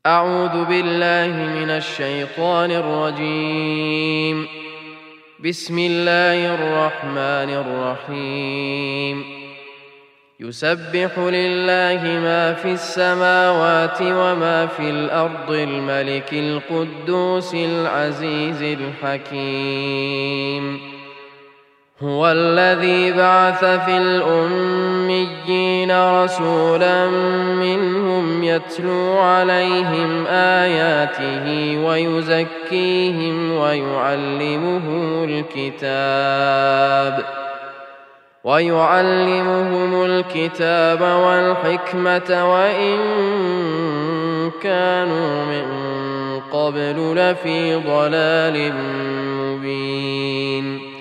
أعوذ بالله من الشيطان الرجيم. بسم الله الرحمن الرحيم. يسبح لله ما في السماوات وما في الأرض الملك القدوس العزيز الحكيم. هو الذي بعث في الأميين رسولا منهم يتلو عليهم آياته ويزكيهم ويعلمهم الكتاب والحكمة وإن كانوا من قبل لفي ضلال مبين.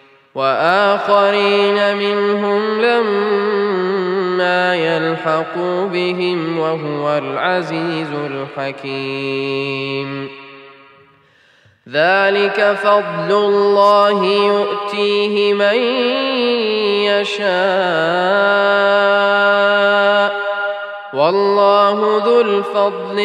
وآخرين منهم لما يلحقوا بهم وهو العزيز الحكيم. ذلك فضل الله يؤتيه من يشاء والله ذو الفضل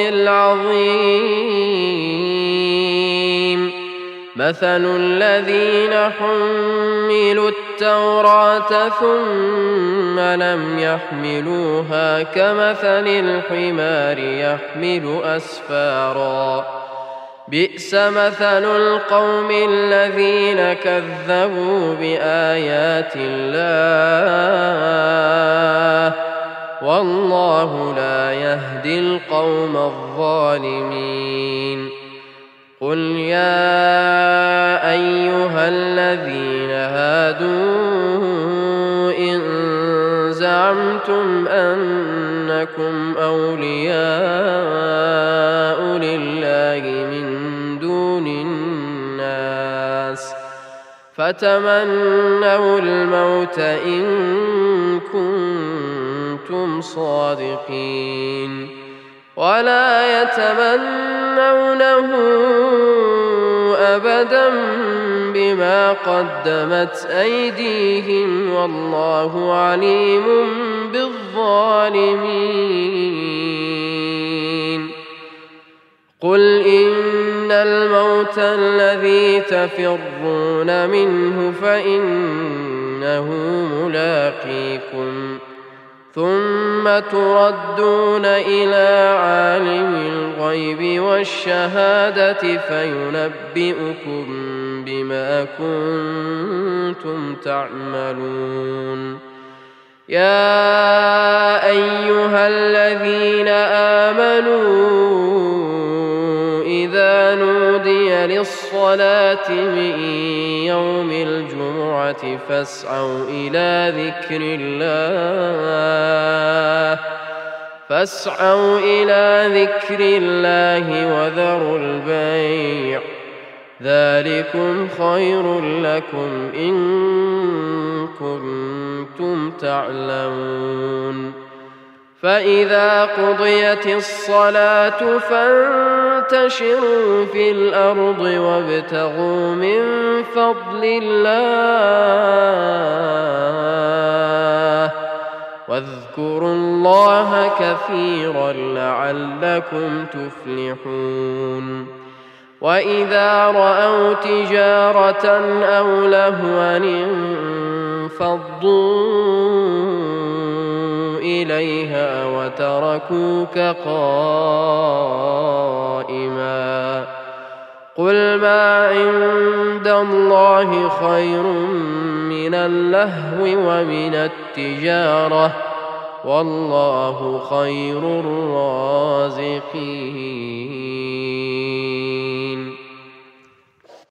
العظيم. مثل الذين حملوا التوراة ثم لم يحملوها كمثل الحمار يحمل أسفارا بئس مثل القوم الذين كذبوا بآيات الله والله لا يهدي القوم الظالمين. قل يا أيها الذين هادوا إن زعمتم أنكم أولياء لله من دون الناس فتمنوا الموت إن كنتم صادقين ولا يتمنونه أبدا بما قدمت أيديهم والله عليم بالظالمين. قل إن الموت الذي تفرون منه فإنه ملاقيكم ثم تردون إلى عالم الغيب والشهادة فينبئكم بما كنتم تعملون. يا أيها الذين آمنوا إذا نودي للصلاة من يوم الجمعة فاسعوا إلى ذكر الله وذروا البيع ذلكم خير لكم إن كنتم تعلمون. فإذا قضيت الصلاة فانتشروا في الأرض وابتغوا من فضل الله واذكروا الله كثيرا لعلكم تفلحون. وإذا رأوا تجارة أو لهوا انفضوا إليها وتركوك قائما قل ما عند الله خير من اللهو ومن التجارة والله خير الرازقين.